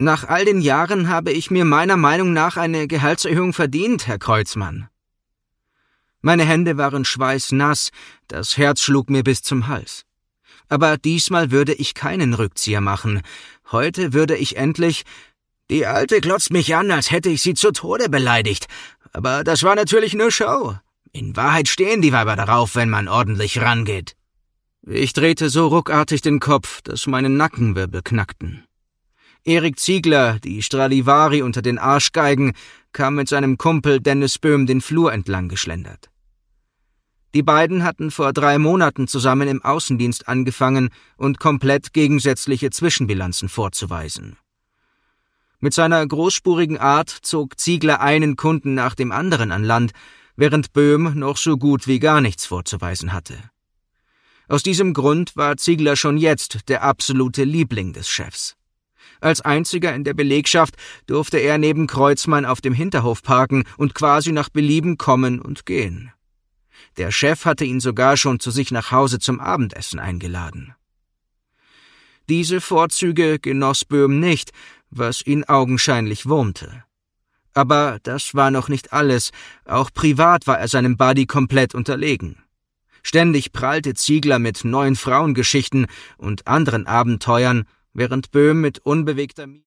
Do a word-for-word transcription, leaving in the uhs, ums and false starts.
Nach all den Jahren habe ich mir meiner Meinung nach eine Gehaltserhöhung verdient, Herr Kreuzmann. Meine Hände waren schweißnass, das Herz schlug mir bis zum Hals. Aber diesmal würde ich keinen Rückzieher machen. Heute würde ich endlich... Die Alte glotzt mich an, als hätte ich sie zu Tode beleidigt. Aber das war natürlich nur Show. In Wahrheit stehen die Weiber darauf, wenn man ordentlich rangeht. Ich drehte so ruckartig den Kopf, dass meine Nackenwirbel knackten. Erik Ziegler, die Stradivari unter den Arschgeigen, kam mit seinem Kumpel Dennis Böhm den Flur entlang geschlendert. Die beiden hatten vor drei Monaten zusammen im Außendienst angefangen und komplett gegensätzliche Zwischenbilanzen vorzuweisen. Mit seiner großspurigen Art zog Ziegler einen Kunden nach dem anderen an Land, während Böhm noch so gut wie gar nichts vorzuweisen hatte. Aus diesem Grund war Ziegler schon jetzt der absolute Liebling des Chefs. Als einziger in der Belegschaft durfte er neben Kreuzmann auf dem Hinterhof parken und quasi nach Belieben kommen und gehen. Der Chef hatte ihn sogar schon zu sich nach Hause zum Abendessen eingeladen. Diese Vorzüge genoss Böhm nicht, was ihn augenscheinlich wurmte. Aber das war noch nicht alles, auch privat war er seinem Buddy komplett unterlegen. Ständig prahlte Ziegler mit neuen Frauengeschichten und anderen Abenteuern, während Böhm mit unbewegter Miene